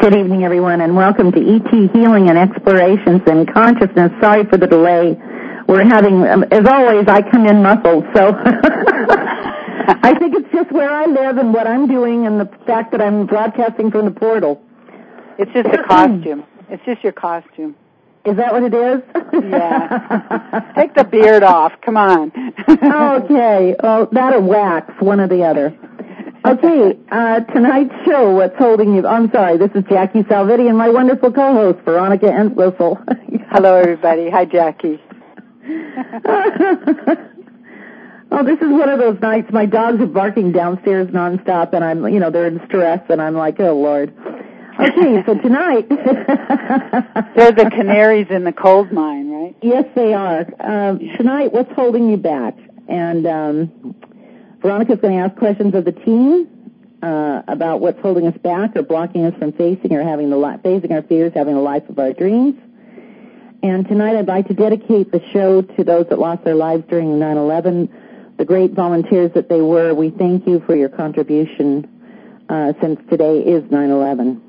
Good evening, everyone, and welcome to ET Healing and Explorations in Consciousness. Sorry for the delay. We're having, as always, I come in muffled, so I think it's just where I live and what I'm doing and the fact that I'm broadcasting from the portal. It's just a costume. It's just your costume. Is that what it is? Yeah. Take the beard off. Come on. Okay. Oh, that or wax, one or the other. Okay, tonight's show, what's holding you... I'm sorry, this is Jackie Salvitti and my wonderful co-host, Veronica Entwistle. Hello, everybody. Hi, Jackie. Oh, this is one of those nights. My dogs are barking downstairs nonstop, and I'm, they're in stress, and I'm like, oh, Lord. Okay, so tonight... They're the canaries in the coal mine, right? Yes, they are. Tonight, what's holding you back? And Veronica's going to ask questions of the team about what's holding us back or blocking us from facing or facing our fears, having the life of our dreams. And tonight I'd like to dedicate the show to those that lost their lives during 9/11, the great volunteers that they were. We thank you for your contribution since today is 9/11.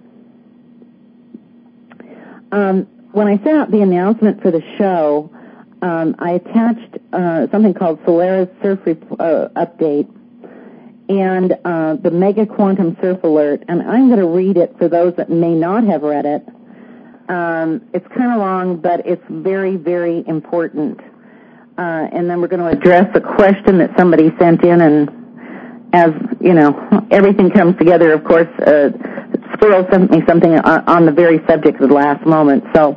When I sent out the announcement for the show, I attached something called Solaris Surf Update and the Mega Quantum Surf Alert, and I'm going to read it for those that may not have read it. It's kind of long, but it's very, very important. And then we're going to address a question that somebody sent in, and as, everything comes together, of course, Squirrel sent me something on the very subject of the last moment. So,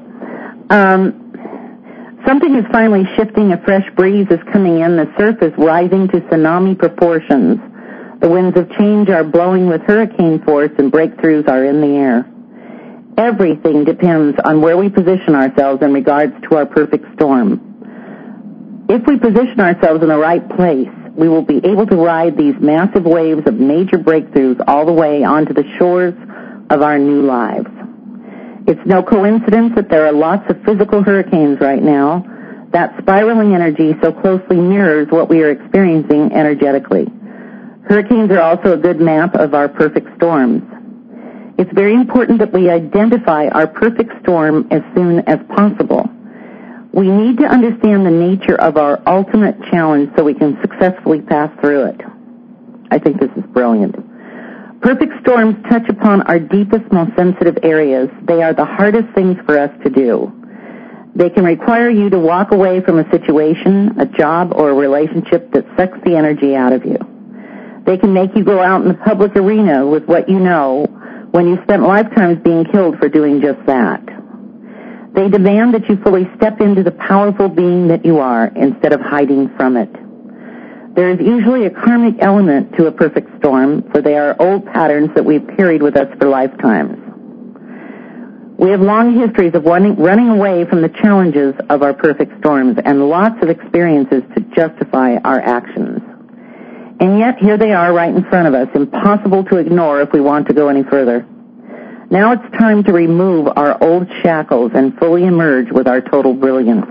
something is finally shifting. A fresh breeze is coming in. The surf is rising to tsunami proportions. The winds of change are blowing with hurricane force, and breakthroughs are in the air. Everything depends on where we position ourselves in regards to our perfect storm. If we position ourselves in the right place, we will be able to ride these massive waves of major breakthroughs all the way onto the shores of our new lives. It's no coincidence that there are lots of physical hurricanes right now. That spiraling energy so closely mirrors what we are experiencing energetically. Hurricanes are also a good map of our perfect storms. It's very important that we identify our perfect storm as soon as possible. We need to understand the nature of our ultimate challenge so we can successfully pass through it. I think this is brilliant. Perfect storms touch upon our deepest, most sensitive areas. They are the hardest things for us to do. They can require you to walk away from a situation, a job, or a relationship that sucks the energy out of you. They can make you go out in the public arena with what you know when you spent lifetimes being killed for doing just that. They demand that you fully step into the powerful being that you are instead of hiding from it. There is usually a karmic element to a perfect storm, for they are old patterns that we've carried with us for lifetimes. We have long histories of running away from the challenges of our perfect storms and lots of experiences to justify our actions. And yet, here they are right in front of us, impossible to ignore if we want to go any further. Now it's time to remove our old shackles and fully emerge with our total brilliance.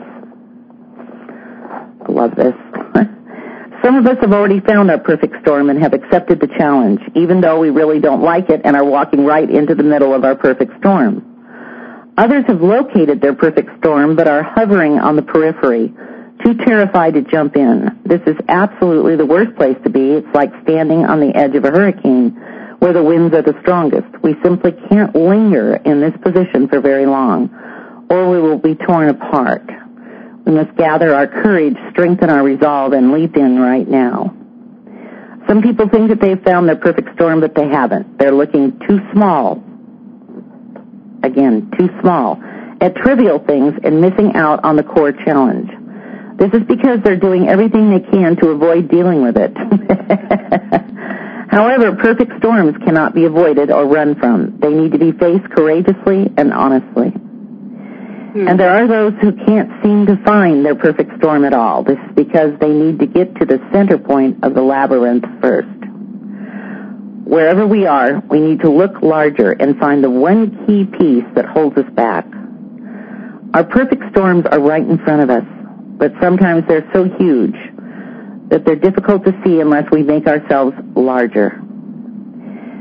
I love this. Some of us have already found our perfect storm and have accepted the challenge, even though we really don't like it and are walking right into the middle of our perfect storm. Others have located their perfect storm but are hovering on the periphery, too terrified to jump in. This is absolutely the worst place to be. It's like standing on the edge of a hurricane where the winds are the strongest. We simply can't linger in this position for very long, or we will be torn apart. We must gather our courage, strengthen our resolve, and leap in right now. Some people think that they've found their perfect storm, but they haven't. They're looking too small. Again, too small at trivial things and missing out on the core challenge. This is because they're doing everything they can to avoid dealing with it. However, perfect storms cannot be avoided or run from. They need to be faced courageously and honestly. And there are those who can't seem to find their perfect storm at all. This is because they need to get to the center point of the labyrinth first. Wherever we are, we need to look larger and find the one key piece that holds us back. Our perfect storms are right in front of us, but sometimes they're so huge that they're difficult to see unless we make ourselves larger.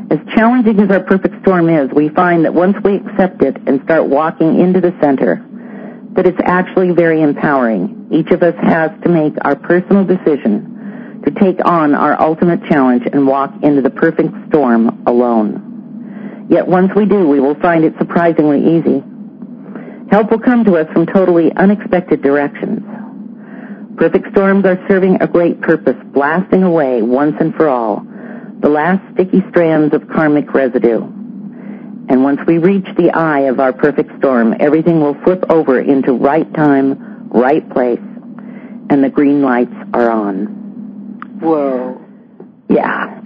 As challenging as our perfect storm is, we find that once we accept it and start walking into the center, that it's actually very empowering. Each of us has to make our personal decision to take on our ultimate challenge and walk into the perfect storm alone. Yet once we do, we will find it surprisingly easy. Help will come to us from totally unexpected directions. Perfect storms are serving a great purpose, blasting away, once and for all, the last sticky strands of karmic residue. And once we reach the eye of our perfect storm, everything will flip over into right time, right place, and the green lights are on. Whoa. Yeah.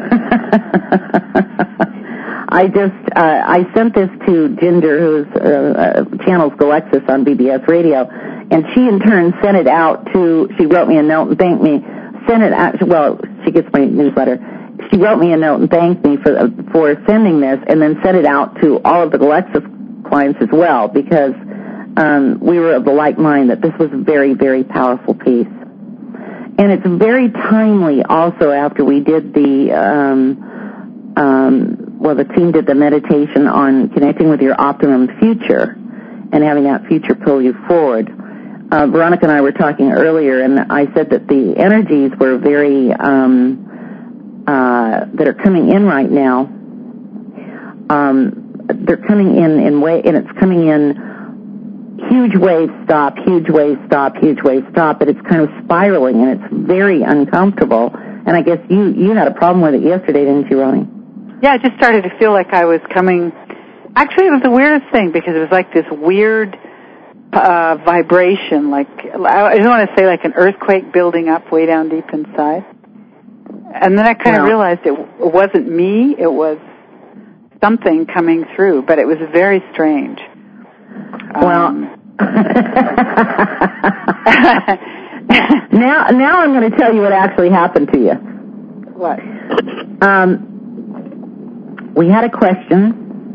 I sent this to Ginger, who channels Galexis on BBS Radio, and she in turn sent it out she wrote me a note and thanked me, she gets my newsletter. She wrote me a note and thanked me for sending this, and then sent it out to all of the Galexis clients as well, because we were of the like mind that this was a very, very powerful piece. And it's very timely also after we did the team did the meditation on connecting with your optimum future and having that future pull you forward. Veronica and I were talking earlier, and I said that the energies were very that are coming in right now. They're coming in and it's coming in huge waves stop, huge waves stop, huge waves stop, but it's kind of spiraling, and it's very uncomfortable. And I guess you had a problem with it yesterday, didn't you, Ronnie? Yeah, I just started to feel like I was coming. Actually, it was the weirdest thing, because it was like this weird vibration, like, I don't want to say like an earthquake building up way down deep inside. And then I kind of realized it wasn't me, it was something coming through, but it was very strange. Now I'm going to tell you what actually happened to you. What? We had a question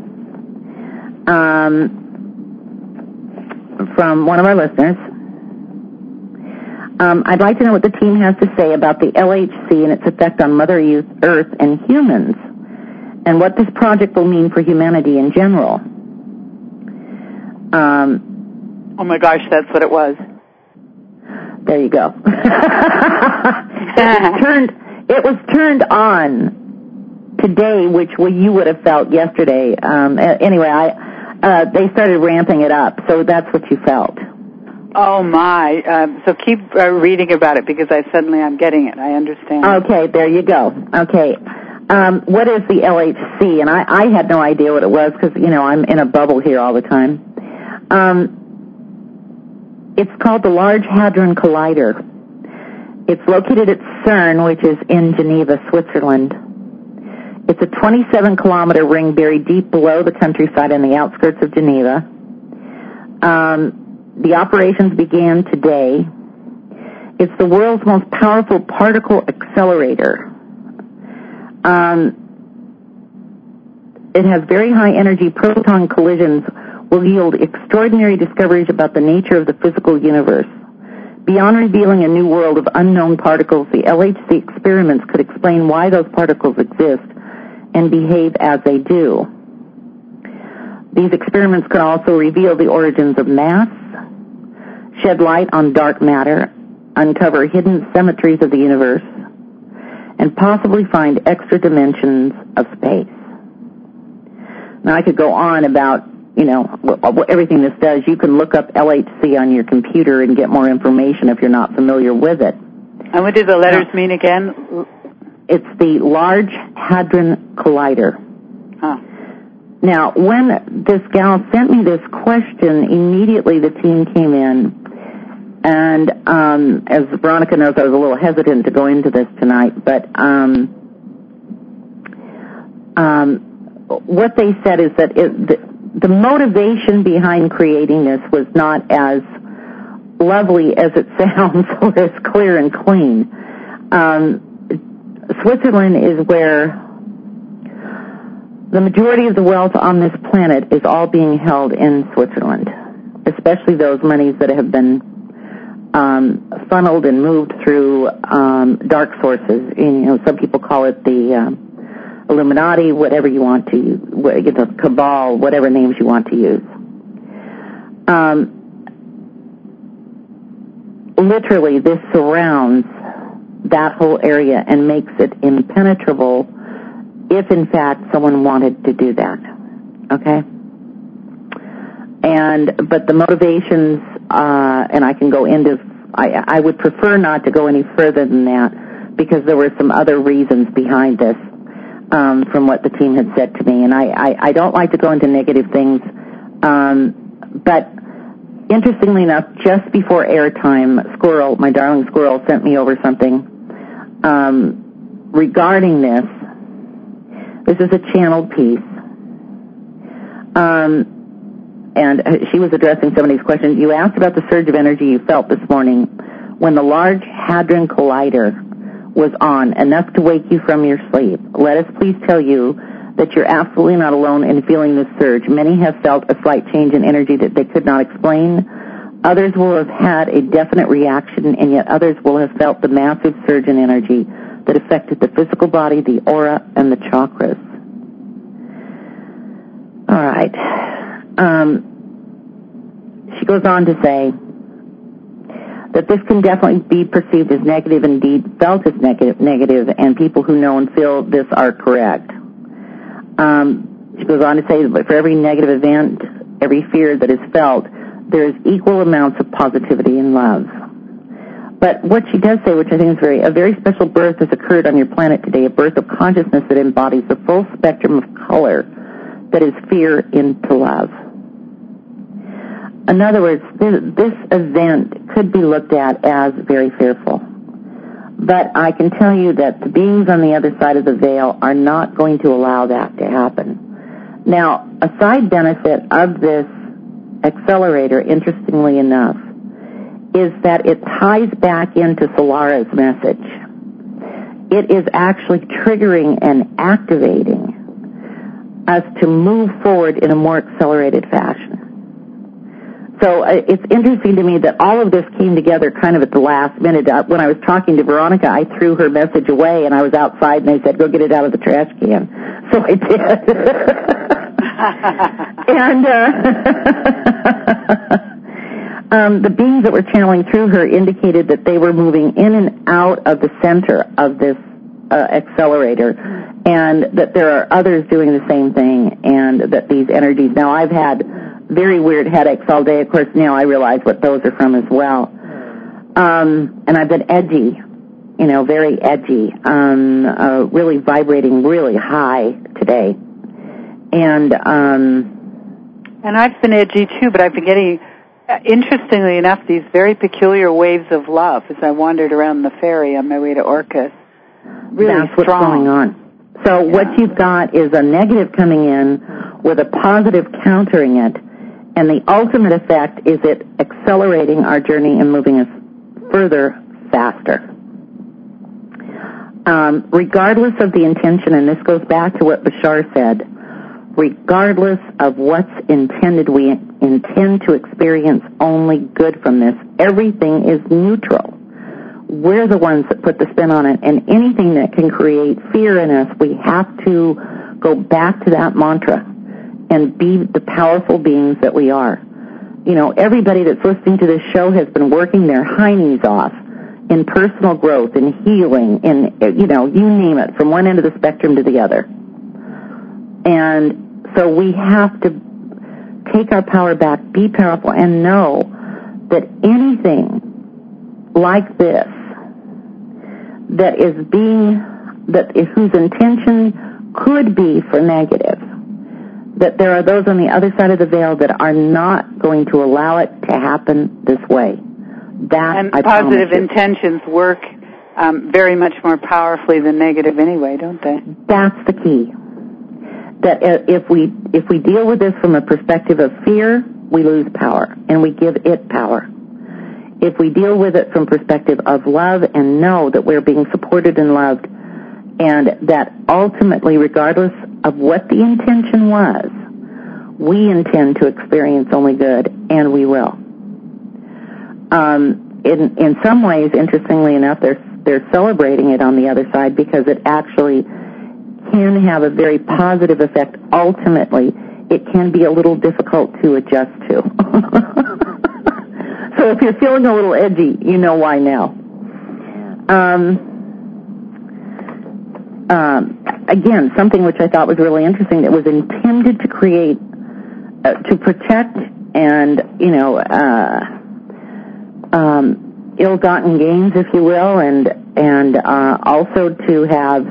from one of our listeners. I'd like to know what the team has to say about the LHC and its effect on Mother Earth and humans, and what this project will mean for humanity in general. Oh my gosh, that's what it was. There you go. It was turned on today, which you would have felt yesterday. Anyway, they started ramping it up, so that's what you felt. Oh my! So keep reading about it, because I'm getting it. I understand. Okay, there you go. Okay, what is the LHC? And I had no idea what it was, because I'm in a bubble here all the time. It's called the Large Hadron Collider. It's located at CERN, which is in Geneva, Switzerland. It's a 27-kilometer ring buried deep below the countryside on the outskirts of Geneva. The operations began today. It's the world's most powerful particle accelerator. It has very high energy proton collisions, will yield extraordinary discoveries about the nature of the physical universe. Beyond revealing a new world of unknown particles, the LHC experiments could explain why those particles exist and behave as they do. These experiments could also reveal the origins of mass, shed light on dark matter, uncover hidden symmetries of the universe, and possibly find extra dimensions of space. Now, I could go on about, everything this does. You can look up LHC on your computer and get more information if you're not familiar with it. And what do the letters mean again? It's the Large Hadron Collider. Huh. Now, when this gal sent me this question, immediately the team came in. And as Veronica knows, I was a little hesitant to go into this tonight. But what they said is that the motivation behind creating this was not as lovely as it sounds, or as clear and clean. Switzerland is where the majority of the wealth on this planet is all being held in Switzerland, especially those monies that have been funneled and moved through dark sources. Some people call it the Illuminati, whatever you want to use, cabal, whatever names you want to use. Literally, this surrounds that whole area and makes it impenetrable if, in fact, someone wanted to do that. Okay? But the motivations, and I can go into, I would prefer not to go any further than that because there were some other reasons behind this from what the team had said to me. And I don't like to go into negative things, but interestingly enough, just before airtime, Squirrel, my darling Squirrel, sent me over something regarding this. This is a channeled piece. And she was addressing somebody's question. You asked about the surge of energy you felt this morning when the Large Hadron Collider was on, enough to wake you from your sleep. Let us please tell you that you're absolutely not alone in feeling this surge. Many have felt a slight change in energy that they could not explain. Others will have had a definite reaction, and yet others will have felt the massive surge in energy that affected the physical body, the aura, and the chakras. All right. She goes on to say that this can definitely be perceived as negative, indeed felt as negative, and people who know and feel this are correct. She goes on to say that for every negative event, every fear that is felt, there is equal amounts of positivity and love. But what she does say, which I think is a very special birth has occurred on your planet today, a birth of consciousness that embodies the full spectrum of color that is fear into love. In other words, this event could be looked at as very fearful. But I can tell you that the beings on the other side of the veil are not going to allow that to happen. Now, a side benefit of this accelerator, interestingly enough, is that it ties back into Solara's message. It is actually triggering and activating us to move forward in a more accelerated fashion. So it's interesting to me that all of this came together kind of at the last minute. When I was talking to Veronica, I threw her message away, and I was outside, and they said, go get it out of the trash can. So I did. And the beings that were channeling through her indicated that they were moving in and out of the center of this accelerator, and that there are others doing the same thing, and that these energies... Now, I've had very weird headaches all day. Of course, now I realize what those are from as well. And I've been edgy, very edgy, really vibrating really high today. And I've been edgy too, but I've been getting, interestingly enough, these very peculiar waves of love as I wandered around the ferry on my way to Orcas. Really That's what's going on. So what you've got is a negative coming in with a positive countering it, and the ultimate effect is it accelerating our journey and moving us further, faster. Regardless of the intention, and this goes back to what Bashar said, regardless of what's intended, we intend to experience only good from this. Everything is neutral. We're the ones that put the spin on it, and anything that can create fear in us, we have to go back to that mantra and be the powerful beings that we are. Everybody that's listening to this show has been working their heinies off in personal growth, in healing, in, you name it, from one end of the spectrum to the other. And so we have to take our power back, be powerful, and know that anything like this whose intention could be for negative, that there are those on the other side of the veil that are not going to allow it to happen this way. And positive intentions work very much more powerfully than negative anyway, don't they? That's the key. That if we deal with this from a perspective of fear, we lose power, and we give it power. If we deal with it from perspective of love and know that we're being supported and loved, and that ultimately, regardless of what the intention was, we intend to experience only good, and we will. In some ways, interestingly enough, they're celebrating it on the other side because it actually can have a very positive effect. Ultimately, it can be a little difficult to adjust to. So if you're feeling a little edgy, you know why now. Again, something which I thought was really interesting that was intended to create, to protect and, ill-gotten gains, if you will, and also to have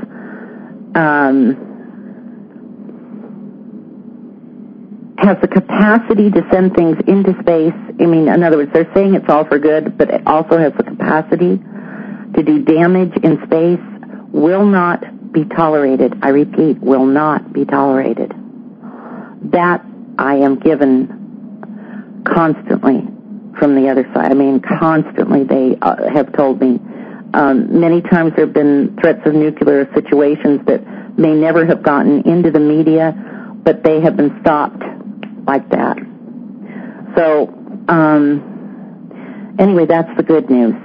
the capacity to send things into space. I mean, in other words, they're saying it's all for good, but it also has the capacity to do damage in space, will not be tolerated. I repeat, will not be tolerated. That I am given constantly from the other side. I mean, constantly they have told me. Many times there have been threats of nuclear situations that may never have gotten into the media, but they have been stopped like that. So, anyway, that's the good news.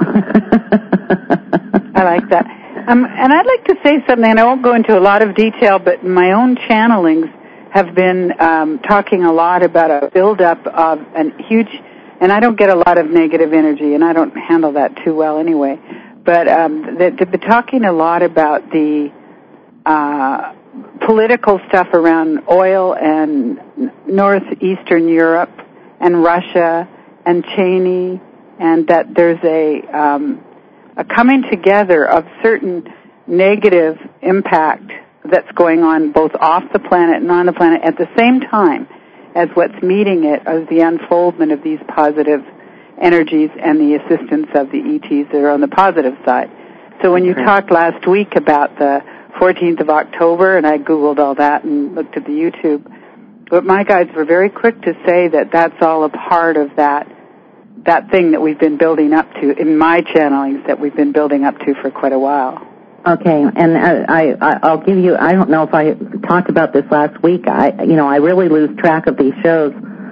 I like that. And I'd like to say something, and I won't go into a lot of detail, but my own channelings have been talking a lot about a buildup of a huge, and I don't get a lot of negative energy, and I don't handle that too well anyway, but they've been talking a lot about the political stuff around oil and northeastern Europe and Russia and Cheney, and that there's a coming together of certain negative impact that's going on both off the planet and on the planet at the same time as what's meeting it as the unfoldment of these positive energies and the assistance of the ETs that are on the positive side. So when you talked last week about the 14th of October, and I Googled all that and looked at the YouTube, but my guides were very quick to say that that's all a part of that thing that we've been building up to, in my channelings, that we've been building up to for quite a while. Okay, and I'll give you, I don't know if I talked about this last week. I really lose track of these shows.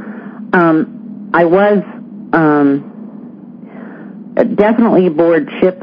I was definitely aboard ship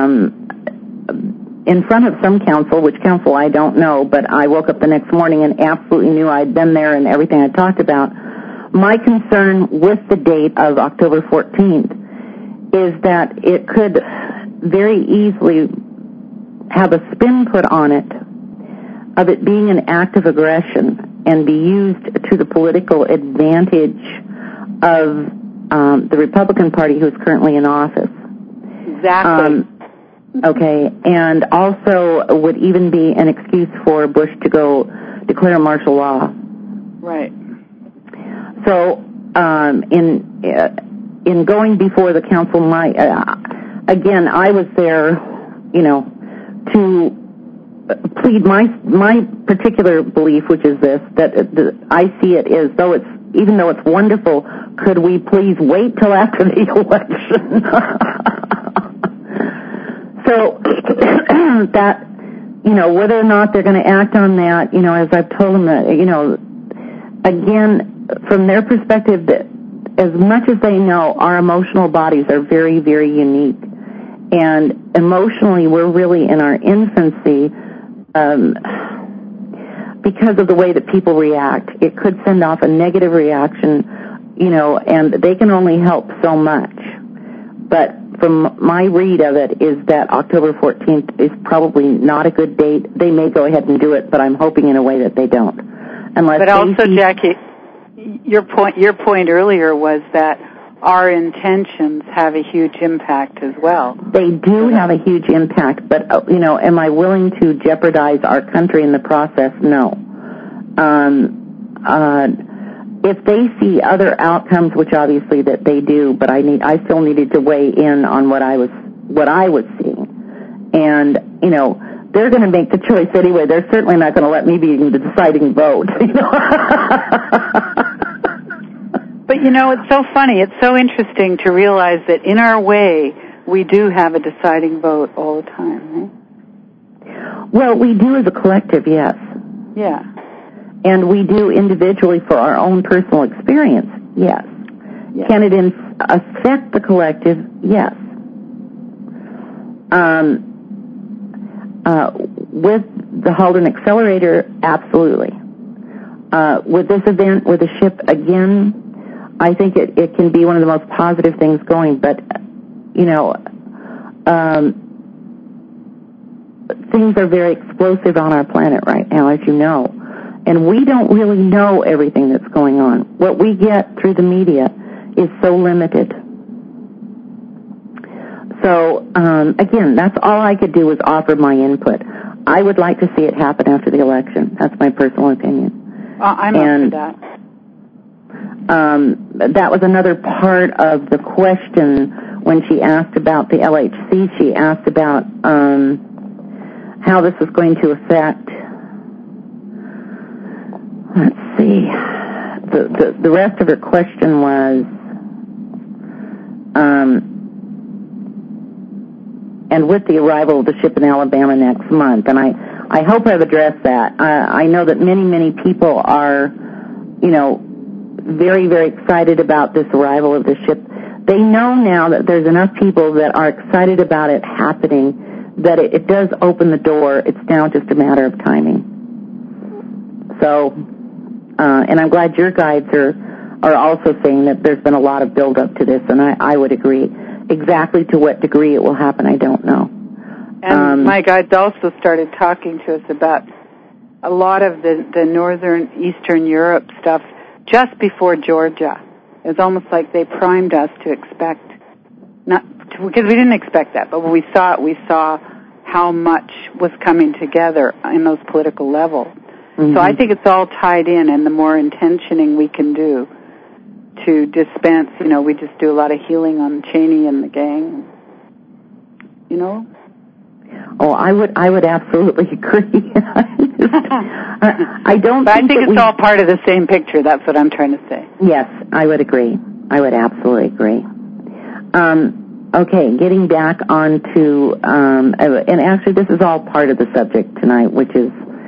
in front of some council, which council I don't know, but I woke up the next morning and absolutely knew I'd been there and everything I talked about. My concern with the date of October 14th is that it could very easily have a spin put on it of it being an act of aggression and be used to the political advantage of the Republican Party who's currently in office. Exactly. Okay, and also would even be an excuse for Bush to go declare martial law. Right. So, in going before the council, again, I was there, to plead my particular belief, which is this, that I see it as though even though it's wonderful, could we please wait till after the election? So, that, whether or not they're going to act on that, as I've told them that, again, from their perspective, that as much as they know, our emotional bodies are very, very unique. And emotionally, we're really in our infancy because of the way that people react. It could send off a negative reaction, and they can only help so much. But from my read of it is that October 14th is probably not a good date. They may go ahead and do it, but I'm hoping in a way that they don't. But also, Jackie, your point earlier was that our intentions have a huge impact as well. They do have a huge impact, but, am I willing to jeopardize our country in the process? No. If they see other outcomes, which obviously that they do, but I still needed to weigh in on what I was seeing. And, they're going to make the choice anyway. They're certainly not going to let me be the deciding vote. But, it's so funny. It's so interesting to realize that in our way, we do have a deciding vote all the time, right? Well, we do as a collective, yes. Yeah. And we do individually for our own personal experience, yes. Can it affect the collective? Yes. with the Halden Accelerator, absolutely. With this event, with the ship, again, I think it can be one of the most positive things going, but, things are very explosive on our planet right now, as you know, and we don't really know everything that's going on. What we get through the media is so limited. So, again, that's all I could do was offer my input. I would like to see it happen after the election. That's my personal opinion. I'm up for that. That was another part of the question when she asked about the LHC. She asked about how this is going to affect. Let's see. The rest of her question was, and with the arrival of the ship in Alabama next month, and I hope I've addressed that. I know that many people are, very, very excited about this arrival of the ship. They know now that there's enough people that are excited about it happening that it does open the door. It's now just a matter of timing. So, and I'm glad your guides are also saying that there's been a lot of build-up to this, and I would agree. Exactly to what degree it will happen, I don't know. And my guides also started talking to us about a lot of the northern, Eastern Europe stuff just before Georgia. It was almost like they primed us to expect, because we didn't expect that, but when we saw it, we saw how much was coming together in those political levels. Mm-hmm. So I think it's all tied in, and the more intentioning we can do to dispense, we just do a lot of healing on Cheney and the gang, Oh, I would absolutely agree. I don't. But I think it's all part of the same picture. That's what I'm trying to say. Yes, I would agree. I would absolutely agree. Okay, getting back onto, and actually this is all part of the subject tonight, which is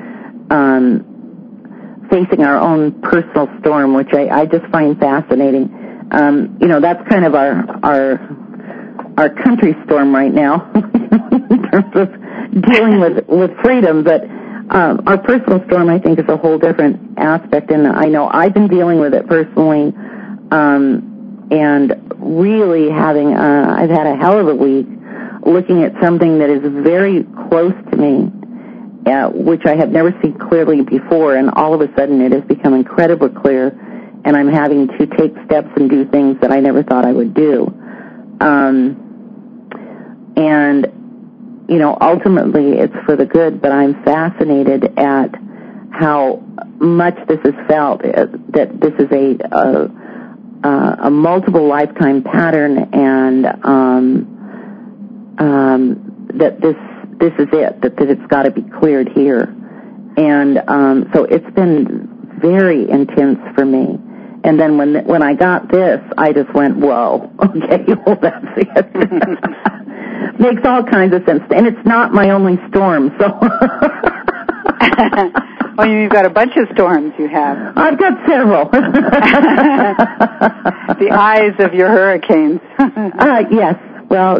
facing our own personal storm, which I just find fascinating. That's kind of our country storm right now in terms of dealing with freedom, but our personal storm, I think, is a whole different aspect, and I know I've been dealing with it personally, and really I've had a hell of a week looking at something that is very close to me, which I have never seen clearly before, and all of a sudden it has become incredibly clear, and I'm having to take steps and do things that I never thought I would do. And, ultimately it's for the good, but I'm fascinated at how much this is felt, that this is a multiple lifetime pattern, and that this is it, that it's got to be cleared here. And so it's been very intense for me. And then when I got this, I just went, whoa, okay, well, that's it. Makes all kinds of sense. And it's not my only storm, so. Oh, you've got a bunch of storms you have. I've got several. The eyes of your hurricanes. Yes. Well,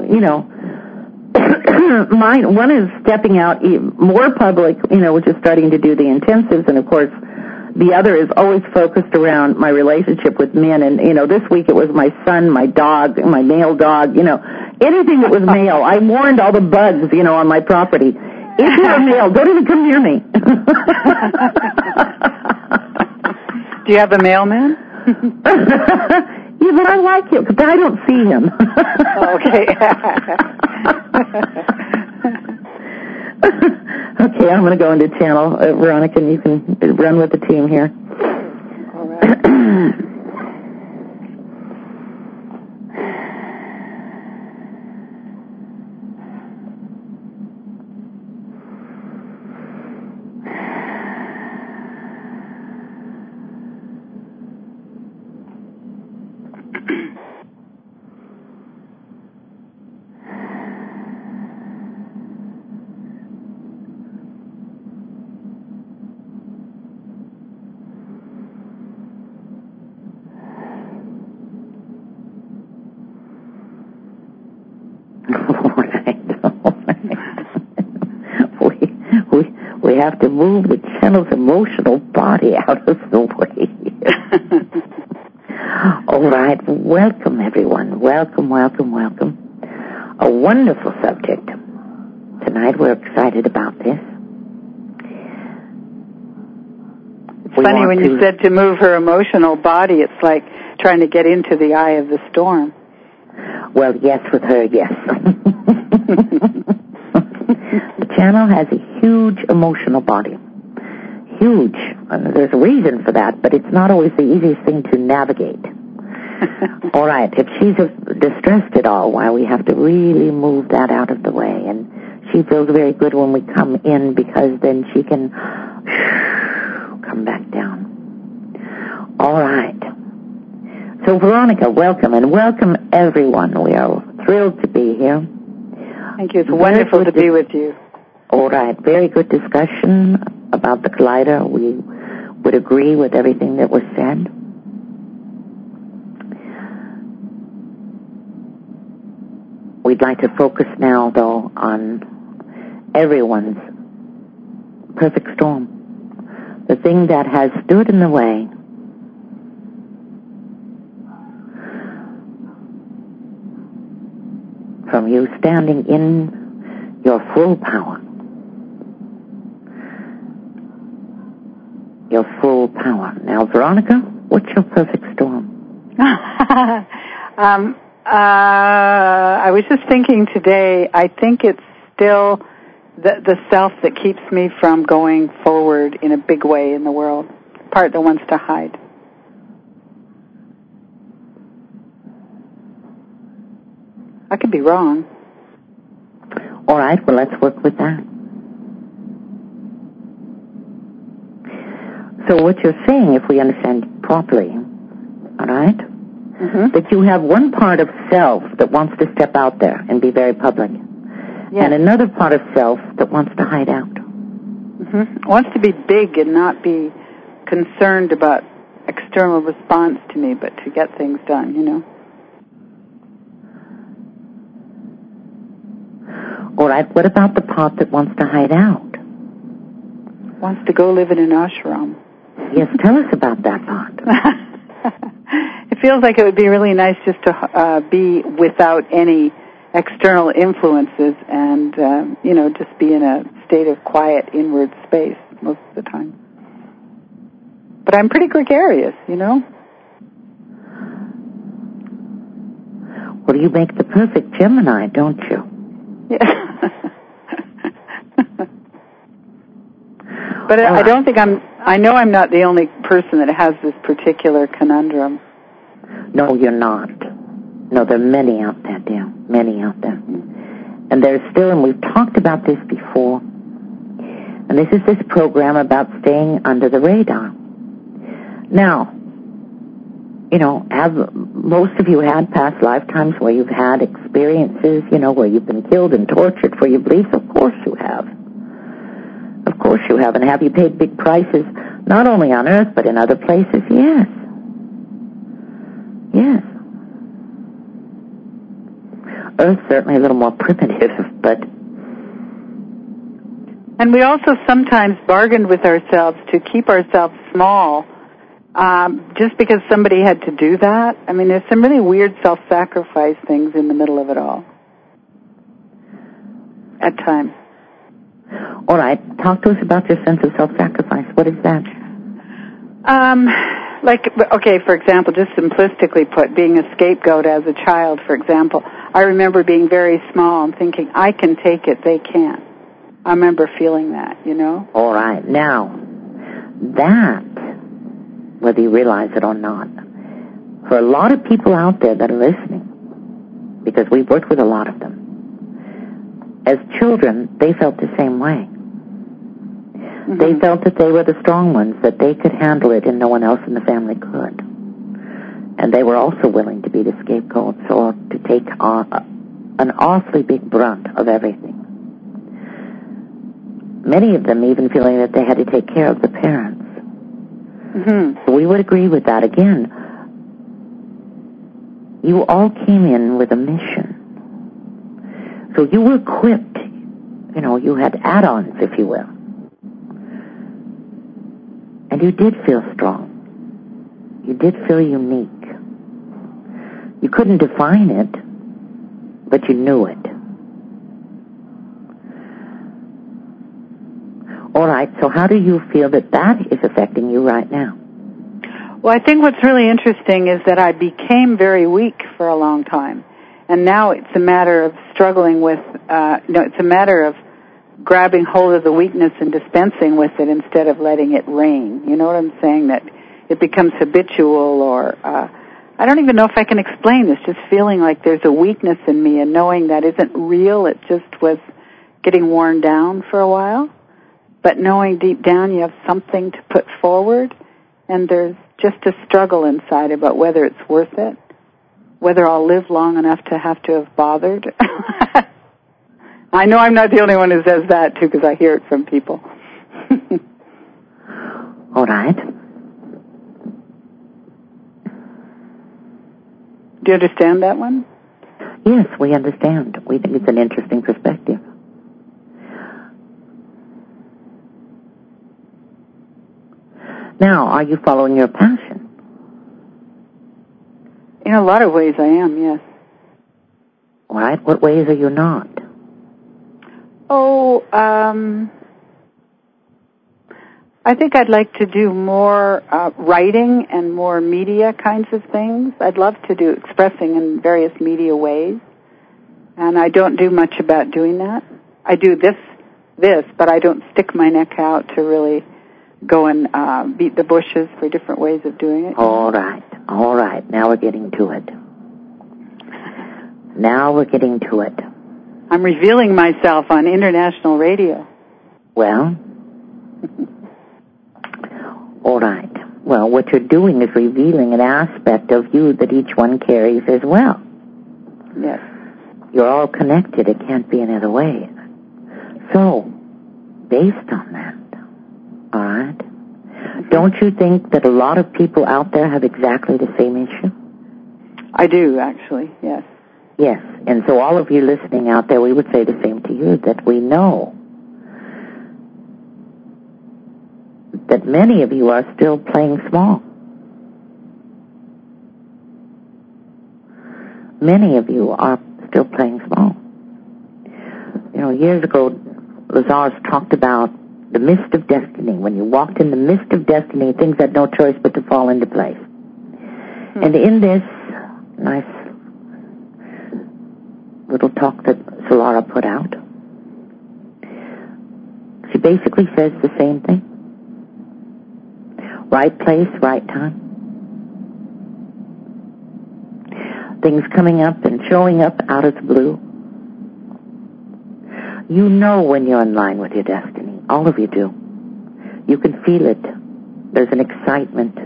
one is stepping out more public, which is starting to do the intensives, and of course, the other is always focused around my relationship with men. And, this week it was my son, my dog, my male dog, anything that was male. I warned all the bugs, on my property. If you're a male, don't even come near me. Do you have a mailman? Yeah, but I like him, but I don't see him. Okay, I'm going to go into channel, Veronica, and you can run with the team here. All right. we have to move the channel's emotional body out of the way. All right, welcome everyone. Welcome. A wonderful subject. Tonight we're excited about this. It's funny when you said to move her emotional body, it's like trying to get into the eye of the storm. Well, yes, with her, yes. The channel has a huge emotional body. Huge. There's a reason for that, but it's not always the easiest thing to navigate. All right, if she's distressed at all, why, we have to really move that out of the way. And she feels very good when we come in, because then she can come back down. All right. So, Veronica, welcome, and welcome everyone. We are thrilled to be here. Thank you. It's wonderful to be with you. All right. Very good discussion about the Collider. We would agree with everything that was said. We'd like to focus now, though, on everyone's perfect storm. The thing that has stood in the way from you standing in your full power. Your full power. Now, Veronica, what's your perfect storm? I was just thinking today, I think it's still the self that keeps me from going forward in a big way in the world, part that wants to hide. I could be wrong. All right, well, let's work with that. So what you're saying, if we understand properly, all right, that you have one part of self that wants to step out there and be very public, and another part of self that wants to hide out. Wants to be big and not be concerned about external response to me, but to get things done, you know. All right, what about the part that wants to hide out? Wants to go live in an ashram. Yes, tell us about that part. It feels like it would be really nice just to be without any external influences and, just be in a state of quiet inward space most of the time. But I'm pretty gregarious, you know. Well, you make the perfect Gemini, don't you? Yeah. But I don't think I know I'm not the only person that has this particular conundrum. No, you're not. No, there are many out there, dear. Many out there. And there's still, and we've talked about this before, and this is this program about staying under the radar. Now, have most of you had past lifetimes where you've had experiences, where you've been killed and tortured for your beliefs? Of course you have. Of course you have. And have you paid big prices, not only on Earth, but in other places? Yes. Yes. Earth's certainly a little more primitive, but... And we also sometimes bargained with ourselves to keep ourselves small, just because somebody had to do that. I mean, there's some really weird self-sacrifice things in the middle of it all. At times. All right. Talk to us about your sense of self-sacrifice. What is that? For example, just simplistically put, being a scapegoat as a child, for example. I remember being very small and thinking, I can take it, they can't. I remember feeling that, All right. Now, that, whether you realize it or not, for a lot of people out there that are listening, because we've worked with a lot of them, as children, they felt the same way. They felt that they were the strong ones, that they could handle it and no one else in the family could. And they were also willing to be the scapegoats or to take an awfully big brunt of everything. Many of them even feeling that they had to take care of the parents. So we would agree with that. Again, you all came in with a mission. So you were equipped. You had add-ons, if you will. you did feel strong. You did feel unique. You couldn't define it, but you knew it. All right, so how do you feel that is affecting you right now? Well, I think what's really interesting is that I became very weak for a long time. And now it's a matter of struggling with, it's a matter of grabbing hold of the weakness and dispensing with it instead of letting it reign. You know what I'm saying? That it becomes habitual or, I don't even know if I can explain this, just feeling like there's a weakness in me and knowing that isn't real, it just was getting worn down for a while. But knowing deep down you have something to put forward, and there's just a struggle inside about whether it's worth it, whether I'll live long enough to have bothered. I know I'm not the only one who says that, too, because I hear it from people. All right. Do you understand that one? Yes, we understand. We think it's an interesting perspective. Now, are you following your passion? In a lot of ways I am, yes. All right. What ways are you not? Oh, I think I'd like to do more writing and more media kinds of things. I'd love to do expressing in various media ways. And I don't do much about doing that. I do this, but I don't stick my neck out to really go and beat the bushes for different ways of doing it. All right. Now we're getting to it. I'm revealing myself on international radio. Well, all right. Well, what you're doing is revealing an aspect of you that each one carries as well. Yes. You're all connected. It can't be any other way. So, based on that, all right, don't you think that a lot of people out there have exactly the same issue? I do, actually, yes. Yes, and so all of you listening out there, we would say the same to you, that we know that many of you are still playing small. Many of you are still playing small. You know, years ago, Lazarus talked about the mist of destiny. When you walked in the mist of destiny, things had no choice but to fall into place. Mm-hmm. And in this nice little talk that Solara put out, she basically says the same thing. Right place, right time. Things coming up and showing up out of the blue. You know when you're in line with your destiny. All of you do. You can feel it. There's an excitement.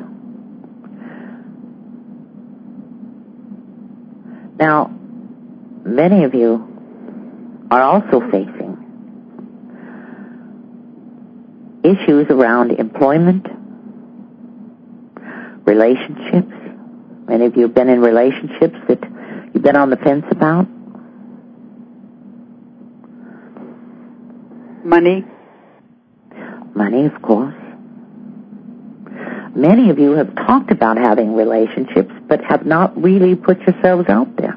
Now, many of you are also facing issues around employment, relationships. Many of you have been in relationships that you've been on the fence about. Money, of course. Many of you have talked about having relationships, but have not really put yourselves out there.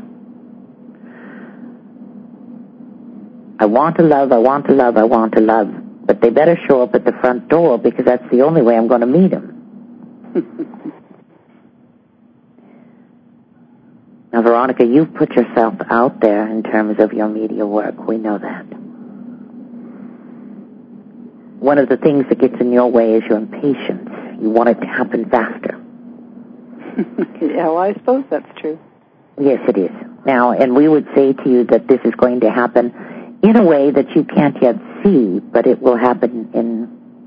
I want to love, but they better show up at the front door because that's the only way I'm going to meet them. Now, Veronica, you've put yourself out there in terms of your media work. We know that. One of the things that gets in your way is your impatience. You want it to happen faster. Yeah, well, I suppose that's true. Yes, it is. Now, and we would say to you that this is going to happen in a way that you can't yet see, but it will happen in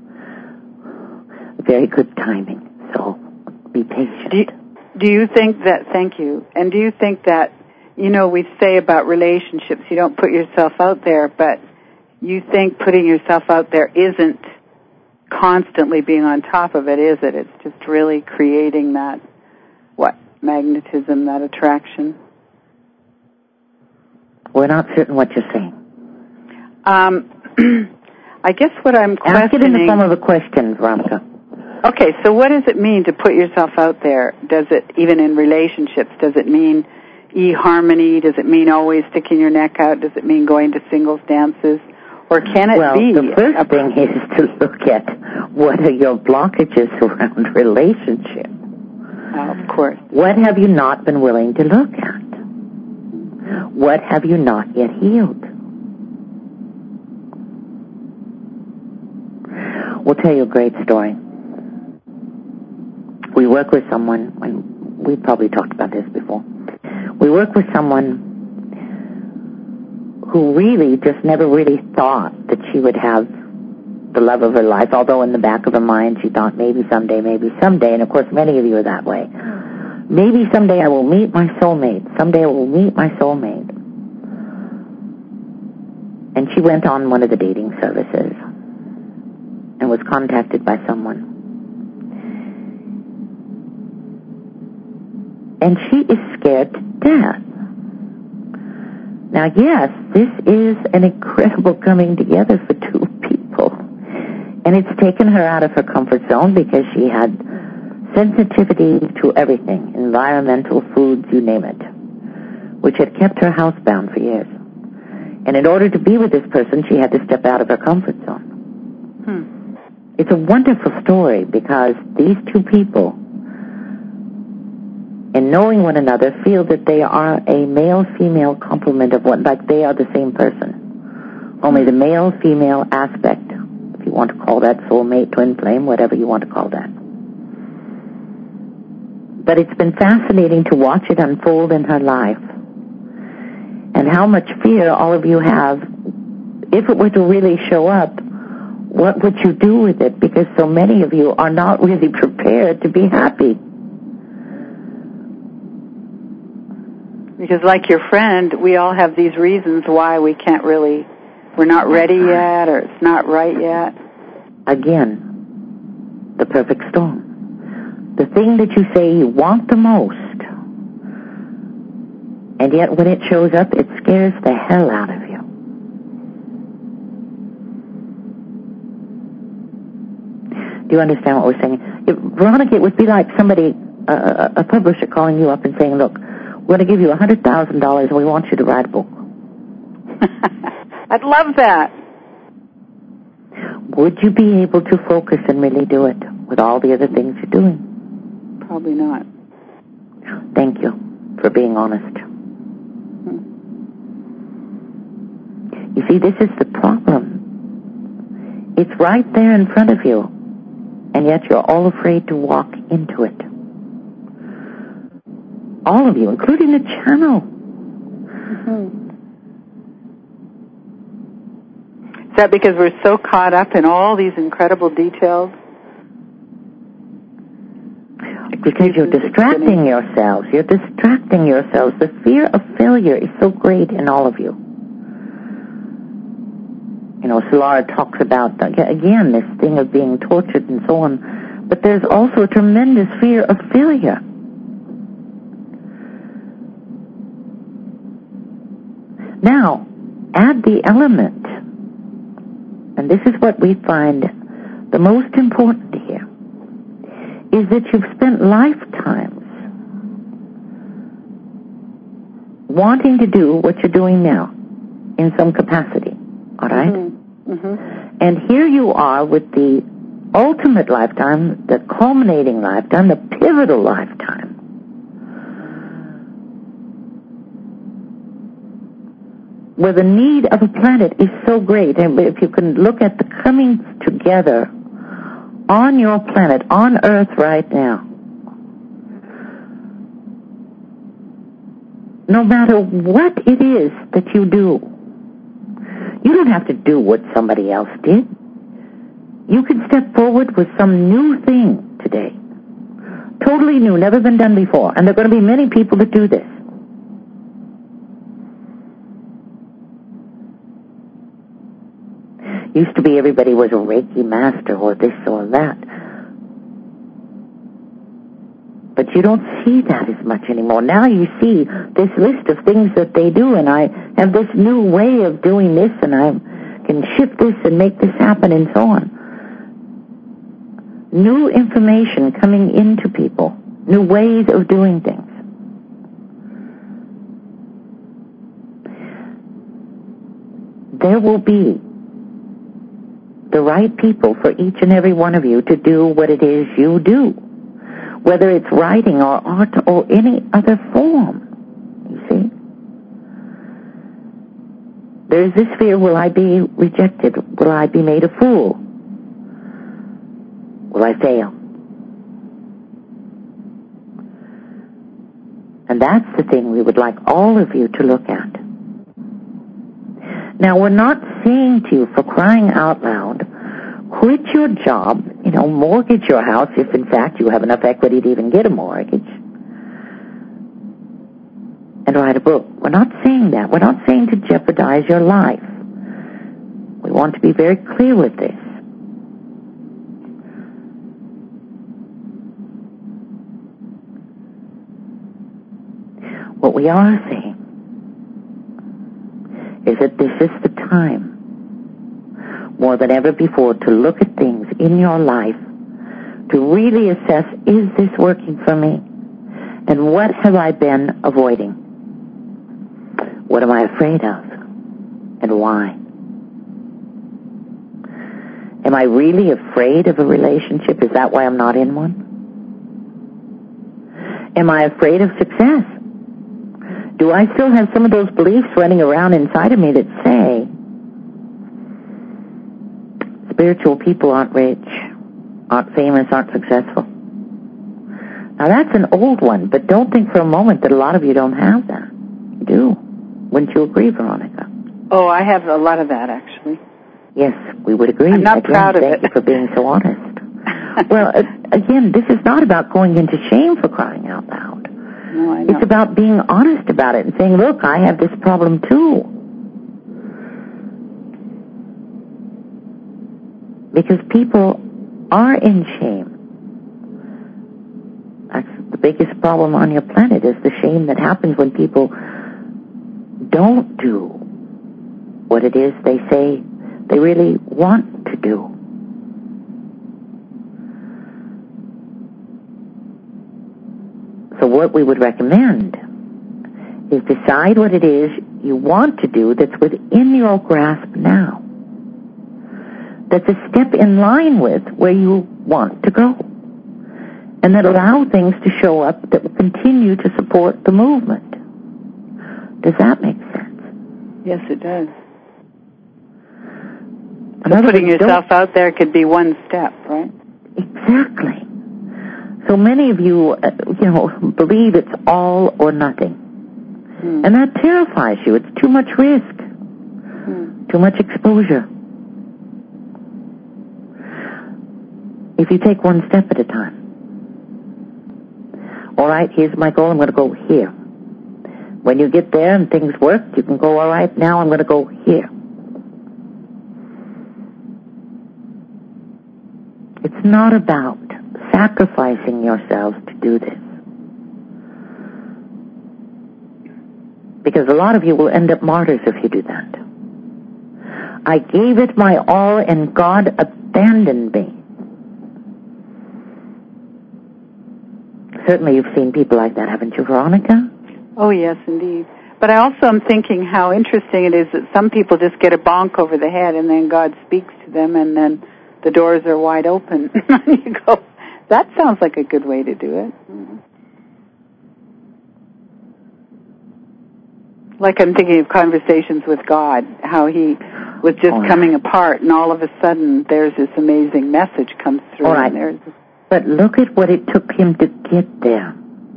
very good timing. So be patient. Do you think that, thank you, and do you think that, you know, we say about relationships, you don't put yourself out there, but you think putting yourself out there isn't constantly being on top of it, is it? It's just really creating that, magnetism, that attraction? We're not certain what you're saying. I guess what I'm questioning... Ask it in the form of a question, Veronica. Okay, so what does it mean to put yourself out there? Does it, even in relationships, does it mean eHarmony? Does it mean always sticking your neck out? Does it mean going to singles dances? Or can it be? Well, the first thing is to look at what are your blockages around relationship. Oh, of course. What have you not been willing to look at? What have you not yet healed? We'll tell you a great story. We work with someone, and we probably talked about this before. We work with someone who really just never really thought that she would have the love of her life, although in the back of her mind she thought maybe someday, and of course many of you are that way. Maybe someday I will meet my soulmate. Someday I will meet my soulmate. And she went on one of the dating services and was contacted by someone. And she is scared to death. Now, yes, this is an incredible coming together for two people. And it's taken her out of her comfort zone because she had sensitivity to everything, environmental, foods, you name it, which had kept her housebound for years. And in order to be with this person, she had to step out of her comfort zone. It's a wonderful story because these two people, in knowing one another, feel that they are a male-female complement of one, like they are the same person. Only the male-female aspect, if you want to call that soulmate, twin flame, whatever you want to call that. But it's been fascinating to watch it unfold in her life. And how much fear all of you have. If it were to really show up, what would you do with it? Because so many of you are not really prepared to be happy. Because like your friend, we all have these reasons why we can't really, we're not ready yet, or it's not right yet. Again, the perfect storm. The thing that you say you want the most, and yet when it shows up, it scares the hell out of you. Do you understand what we're saying? Veronica, it would be like somebody, a publisher calling you up and saying, look, we're going to give you $100,000 and we want you to write a book. I'd love that. Would you be able to focus and really do it with all the other things you're doing? Probably not. Thank you for being honest. You see, this is the problem. It's right there in front of you, and yet you're all afraid to walk into it. All of you, including the channel. Is that because we're so caught up in all these incredible details? Because you're distracting yourselves. You're distracting yourselves. The fear of failure is so great in all of you. You know, Solara talks about, again, this thing of being tortured and so on. But there's also a tremendous fear of failure. Now, add the element, and this is what we find the most important here, is that you've spent lifetimes wanting to do what you're doing now in some capacity, all right? And here you are with the ultimate lifetime, the culminating lifetime, the pivotal lifetime, where the need of a planet is so great. And if you can look at the coming together on your planet, on Earth right now, no matter what it is that you do, you don't have to do what somebody else did. You can step forward with some new thing today. Totally new, never been done before. And there are going to be many people that do this. Used to be everybody was a Reiki master or this or that. But you don't see that as much anymore. Now you see this list of things that they do, and I have this new way of doing this, and I can shift this and make this happen and so on. new information coming into people, new ways of doing things. There will be the right people for each and every one of you to do what it is you do, whether it's writing or art or any other form, you see. There is this fear, will I be rejected? Will I be made a fool? Will I fail? And that's the thing we would like all of you to look at. Now, we're not saying to you, for crying out loud, quit your job, mortgage your house if in fact you have enough equity to even get a mortgage, and write a book. We're not saying that. We're not saying to jeopardize your life. We want to be very clear with this. What we are saying is that this is the time, more than ever before, to look at things in your life, to really assess, is this working for me? And what have I been avoiding? What am I afraid of? And why? Am I really afraid of a relationship? Is that why I'm not in one? Am I afraid of success? Do I still have some of those beliefs running around inside of me that say, spiritual people aren't rich, aren't famous, aren't successful? Now that's an old one, but don't think for a moment that a lot of you don't have that. You do. Wouldn't you agree, Veronica? Oh, I have a lot of that, actually. Yes, we would agree. I'm not proud of it. Thank you for being so honest. Well, again, this is not about going into shame for crying out loud. No, I know. It's about being honest about it and saying, look, I have this problem too. Because people are in shame. That's the biggest problem on your planet, is the shame that happens when people don't do what it is they say they really want to do. So what we would recommend is decide what it is you want to do that's within your grasp now, that's a step in line with where you want to go, and that allow things to show up that will continue to support the movement. Does that make sense? Yes, it does. So putting yourself out there could be one step, right? Exactly. So many of you, believe it's all or nothing. And that terrifies you. It's too much risk, too much exposure. If you take one step at a time. All right, here's my goal. I'm going to go here. When you get there and things work, you can go, all right, now I'm going to go here. It's not about sacrificing yourselves to do this. Because a lot of you will end up martyrs if you do that. I gave it my all and God abandoned me. Certainly you've seen people like that, haven't you, Veronica? Oh, yes, indeed. But I also am thinking how interesting it is that some people just get a bonk over the head and then God speaks to them and then the doors are wide open. You go, that sounds like a good way to do it. Like I'm thinking of conversations with God, how he was just coming apart, and all of a sudden there's this amazing message comes through. All right. But look at what it took him to get there.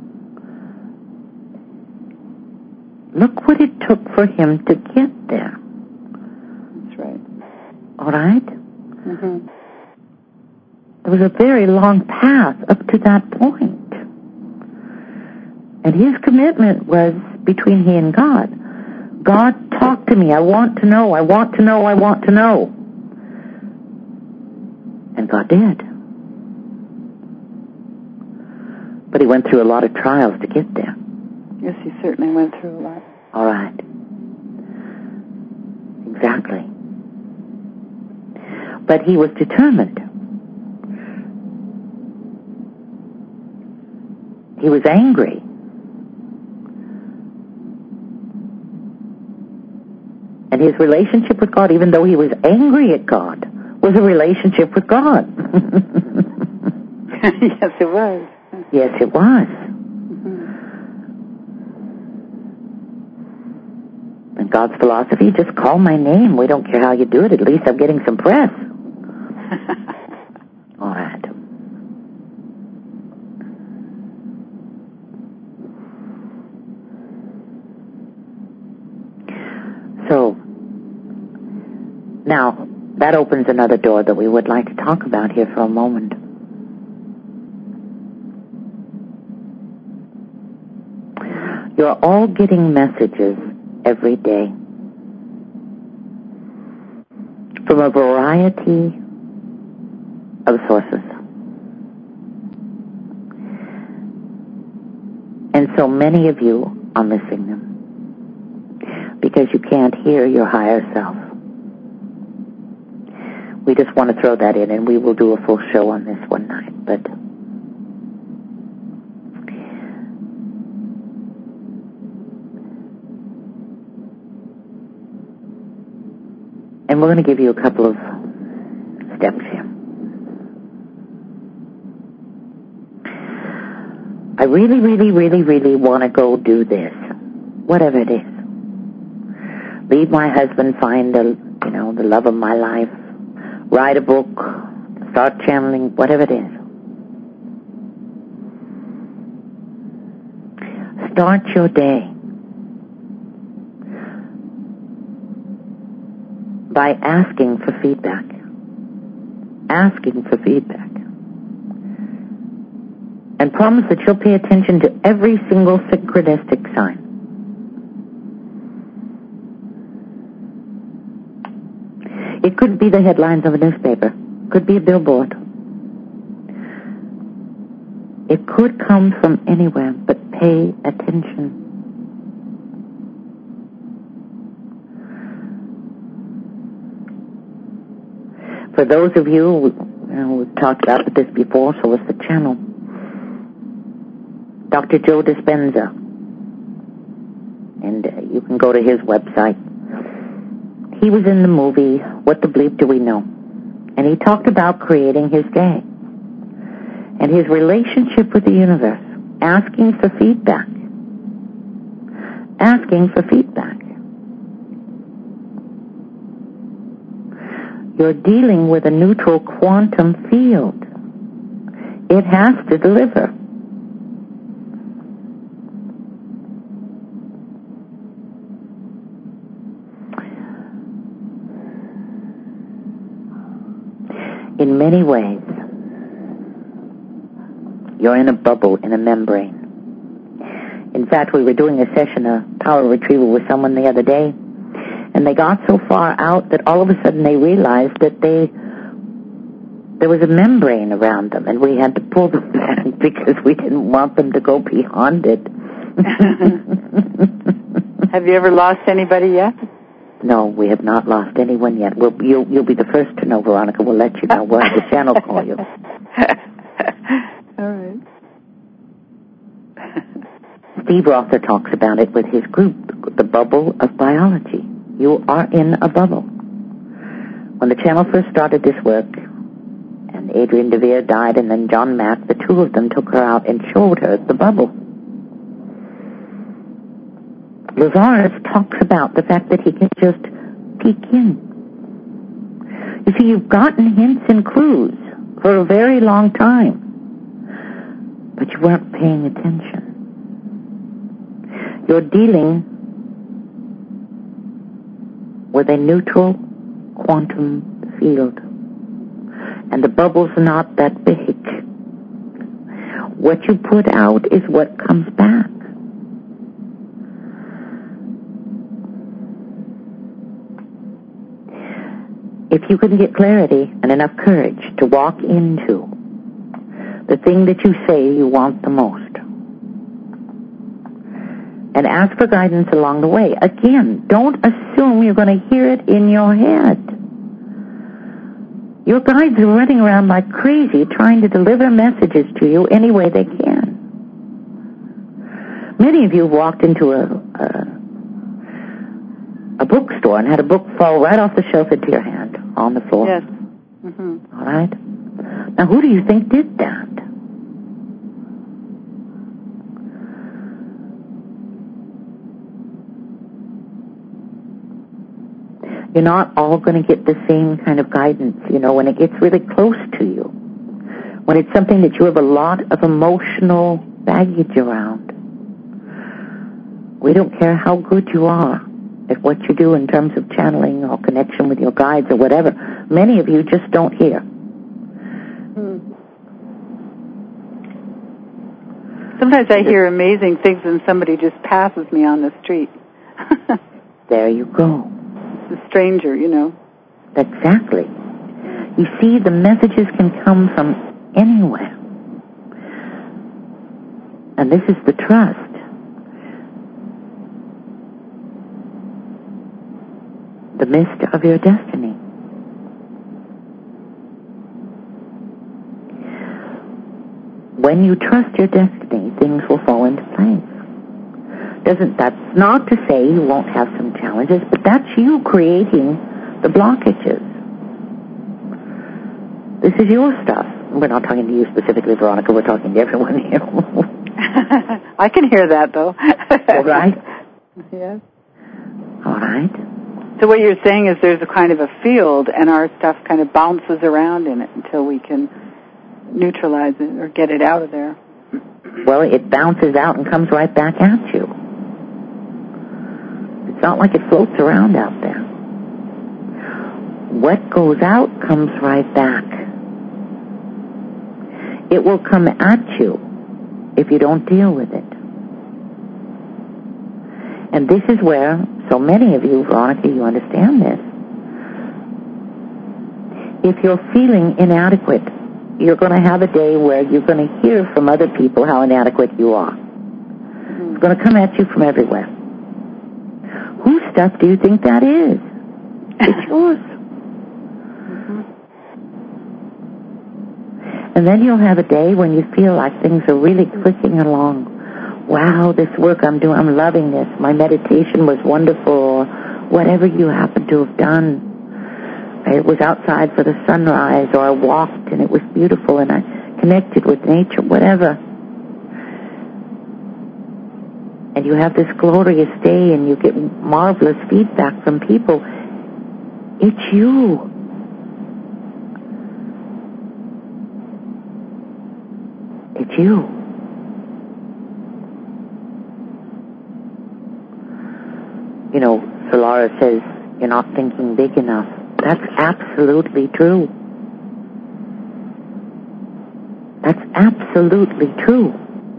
Look what it took for him to get there. That's right. All right? Mm-hmm. It was a very long path up to that point. And his commitment was between he and God. God, talk to me. I want to know. I want to know. I want to know. And God did. But he went through a lot of trials to get there. Yes, he certainly went through a lot. All right. Exactly. But he was determined. He was angry. And his relationship with God, even though he was angry at God, was a relationship with God. Yes, it was. Yes, it was. And God's philosophy, just call my name. We don't care how you do it. At least I'm getting some press. All right. So, now, that opens another door that we would like to talk about here for a moment. You're all getting messages every day from a variety of sources. And so many of you are missing them because you can't hear your higher self. We just want to throw that in, and we will do a full show on this one night. And we're going to give you a couple of steps here. I really, really, really, really want to go do this, whatever it is. Leave my husband, find the love of my life, write a book, start channeling, whatever it is. Start your day by asking for feedback. Asking for feedback. And promise that you'll pay attention to every single synchronistic sign. It could be the headlines of a newspaper. Could be a billboard. It could come from anywhere, but pay attention. For those of you, we've talked about this before, so is the channel. Dr. Joe Dispenza. And you can go to his website. He was in the movie, What the Bleep Do We Know? And he talked about creating his day. And his relationship with the universe. Asking for feedback. Asking for feedback. You're dealing with a neutral quantum field. It has to deliver. In many ways, you're in a bubble, in a membrane. In fact, we were doing a session, a power retrieval with someone the other day, and they got so far out that all of a sudden they realized that there was a membrane around them, and we had to pull them back because we didn't want them to go beyond it. Have you ever lost anybody yet? No, we have not lost anyone yet. You'll be the first to know, Veronica. We'll let you know. We'll have the channel call you. All right. Steve Rother talks about it with his group, the bubble of biology. You are in a bubble. When the channel first started this work, and Adrienne DeVere died, and then John Mack, the two of them took her out and showed her the bubble. Lazarus talks about the fact that he can just peek in. You see, you've gotten hints and clues for a very long time, but you weren't paying attention. You're dealing with a neutral quantum field, and the bubble's not that big. What you put out is what comes back. If you can get clarity and enough courage to walk into the thing that you say you want the most, and ask for guidance along the way. Again, don't assume you're going to hear it in your head. Your guides are running around like crazy trying to deliver messages to you any way they can. Many of you walked into a bookstore and had a book fall right off the shelf into your hand on the floor. Yes. Mm-hmm. All right? Now, who do you think did that? You're not all going to get the same kind of guidance, when it gets really close to you. When it's something that you have a lot of emotional baggage around. We don't care how good you are at what you do in terms of channeling or connection with your guides or whatever. Many of you just don't hear. Sometimes I hear amazing things and somebody just passes me on the street. There you go. It's a stranger, Exactly. You see, the messages can come from anywhere. And this is the trust. The mist of your destiny. When you trust your destiny, things will fall into place. That's not to say you won't have some challenges, but that's you creating the blockages. This is your stuff. We're not talking to you specifically, Veronica. We're talking to everyone here. I can hear that, though. All right? Yes. All right. So what you're saying is there's a kind of a field, and our stuff kind of bounces around in it until we can neutralize it or get it out of there. Well, it bounces out and comes right back at you. It's not like it floats around out there. What goes out comes right back. It will come at you if you don't deal with it. And this is where so many of you, Veronica, you understand this. If you're feeling inadequate, you're going to have a day where you're going to hear from other people how inadequate you are. It's going to come at you from everywhere. Whose stuff do you think that is? It's yours. And then you'll have a day when you feel like things are really clicking along. Wow, this work I'm doing, I'm loving this. My meditation was wonderful, or whatever you happen to have done. I was outside for the sunrise, or I walked and it was beautiful and I connected with nature, whatever. And you have this glorious day and you get marvelous feedback from people. It's you. It's you. Solara says, you're not thinking big enough. That's absolutely true. That's absolutely true.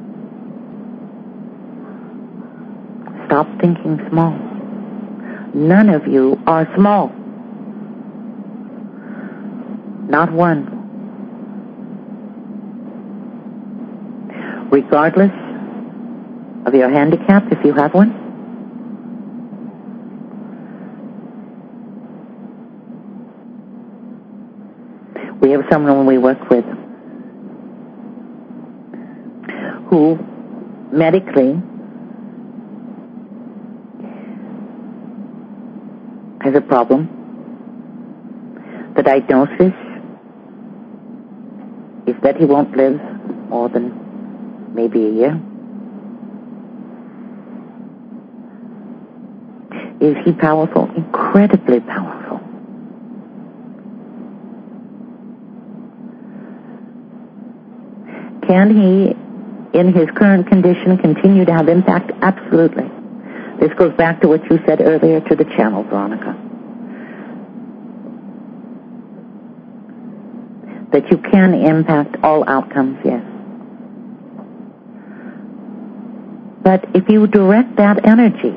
Stop thinking small. None of you are small. Not one. Regardless of your handicap, if you have one, we have someone we work with who medically has a problem. The diagnosis is that he won't live more than maybe a year. Is he powerful? Incredibly powerful. Can he, in his current condition, continue to have impact? Absolutely. This goes back to what you said earlier to the channel, Veronica. That you can impact all outcomes, yes. But if you direct that energy,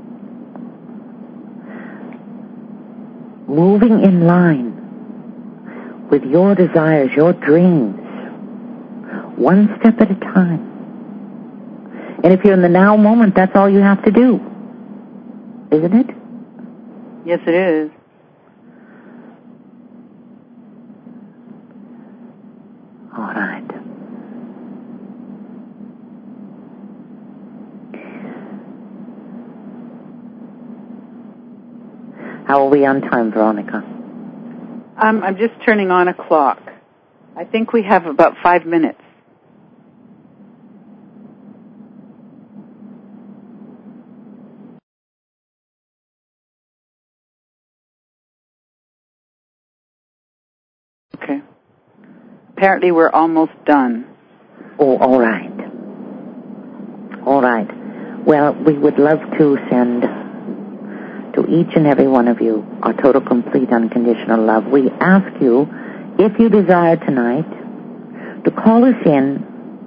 moving in line with your desires, your dreams, one step at a time. And if you're in the now moment, that's all you have to do. Isn't it? Yes, it is. All right. How are we on time, Veronica? I'm just turning on a clock. I think we have about 5 minutes. Okay. Apparently we're almost done. Oh, all right. All right. Well, we would love to send to each and every one of you our total, complete, unconditional love. We ask you, if you desire tonight, to call us in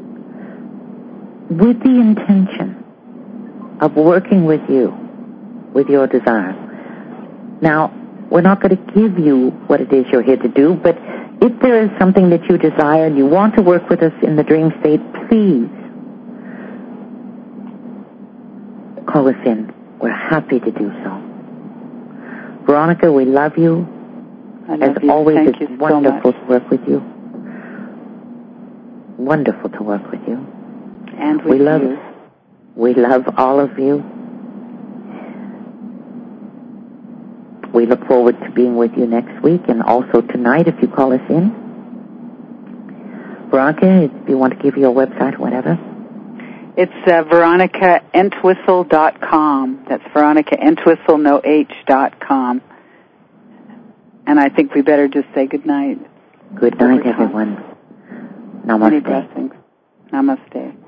with the intention of working with you, with your desire. Now, we're not going to give you what it is you're here to do, but if there is something that you desire and you want to work with us in the dream state, please call us in. We're happy to do so. Veronica, we love you. I love As you. always, Thank it's you wonderful so much. to work with you. Wonderful to work with you. And with you. We love all of you. We look forward to being with you next week and also tonight if you call us in. Veronica, if you want to give your website, whatever. It's VeronicaEntwistle.com. That's VeronicaEntwistle, no H.com. And I think we better just say good night. Good night, everyone. Namaste. Many blessings. Namaste.